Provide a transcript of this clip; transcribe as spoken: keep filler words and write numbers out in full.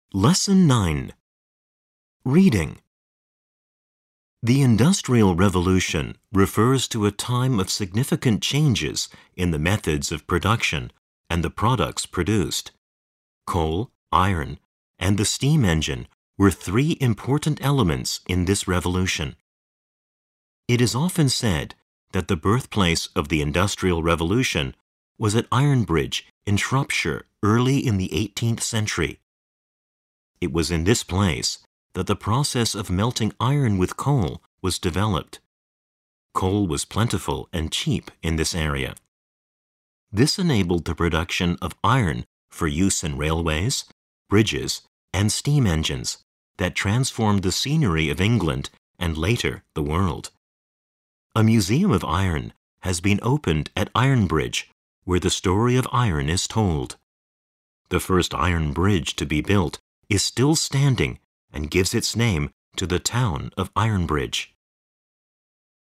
Lesson nine. Reading. The Industrial Revolution refers to a time of significant changes in the methods of production and the products produced. Coal, iron, and the steam engine were three important elements in this revolution. It is often said that the birthplace of the Industrial Revolution was at Ironbridge in Shropshire early in the eighteenth century. It was in this place that the process of melting iron with coal was developed. Coal was plentiful and cheap in this area. This enabled the production of iron for use in railways, bridges, and steam engines that transformed the scenery of England and later the world. A museum of iron has been opened at Ironbridge, where the story of iron is told. The first iron bridge to be built is still standing and gives its name to the town of Ironbridge.